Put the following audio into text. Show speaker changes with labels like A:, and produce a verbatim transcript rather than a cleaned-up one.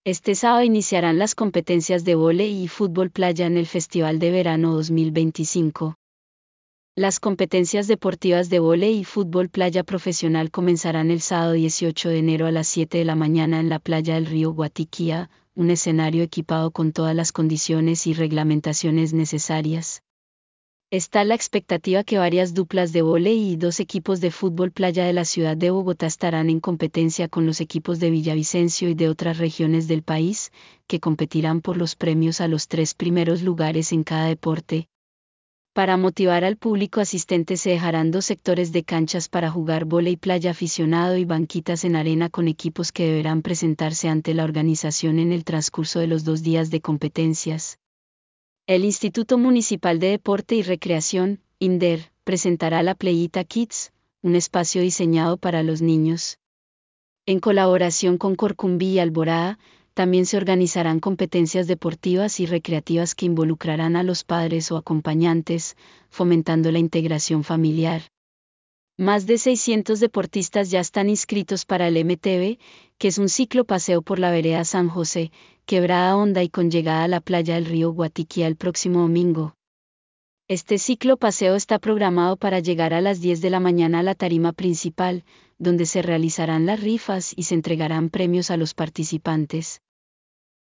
A: Este sábado iniciarán las competencias de vóley y fútbol playa en el Festival de Verano dos mil veinticinco. Las competencias deportivas de vóley y fútbol playa profesional comenzarán el sábado dieciocho de enero a las siete de la mañana en la playa del río Guatiquía, un escenario equipado con todas las condiciones y reglamentaciones necesarias. Está la expectativa que varias duplas de vóley y dos equipos de fútbol playa de la ciudad de Bogotá estarán en competencia con los equipos de Villavicencio y de otras regiones del país, que competirán por los premios a los tres primeros lugares en cada deporte. Para motivar al público asistente se dejarán dos sectores de canchas para jugar vóley playa aficionado y banquitas en arena con equipos que deberán presentarse ante la organización en el transcurso de los dos días de competencias. El Instituto Municipal de Deporte y Recreación, INDER, presentará la Playita Kids, un espacio diseñado para los niños. En colaboración con Corcumbí y Alborada, también se organizarán competencias deportivas y recreativas que involucrarán a los padres o acompañantes, fomentando la integración familiar. Más de seiscientos deportistas ya están inscritos para el M T V, que es un ciclo paseo por la vereda San José, Quebrada Honda y con llegada a la playa del río Guatiquía el próximo domingo. Este ciclo paseo está programado para llegar a las diez de la mañana a la tarima principal, donde se realizarán las rifas y se entregarán premios a los participantes.